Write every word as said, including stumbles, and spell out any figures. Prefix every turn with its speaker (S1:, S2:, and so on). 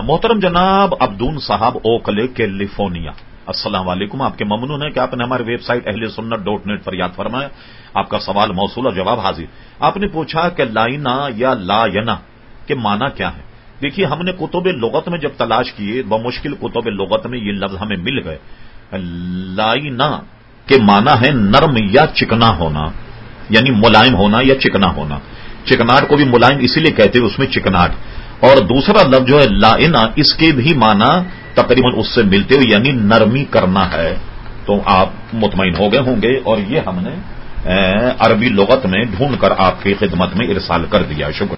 S1: मोहतरम जनाब अब्दून साहब ओकले कैलिफोर्निया, अस्सलाम वालेकुम। आपके ममनून है कि आपने हमारी वेबसाइट अहले सुन्नत डॉट नेट पर याद फरमाया। आपका सवाल मौसूल और जवाब हाजिर। आपने पूछा कि लाइना या लायना के माना क्या है। देखिए, हमने कुतुब लुगत में जब तलाश किए, बमुश्किल कुतुब लुगत में ये लफ्ज हमें मिल गए। लाइना के माना है नरम या चिकना होना, यानी मुलायम होना या चिकना होना। चिकनाट को भी मुलायम इसीलिए कहते हैं, उसमें चिकनाट। और दूसरा लफ्ज जो है लाइना, इसके भी माना तकरीबन उससे मिलते हुए, यानी नरमी करना है। तो आप मुतमईन हो गए होंगे और ये हमने अरबी लुगत में ढूंढकर आपकी खिदमत में इरसाल कर दिया। शुक्र।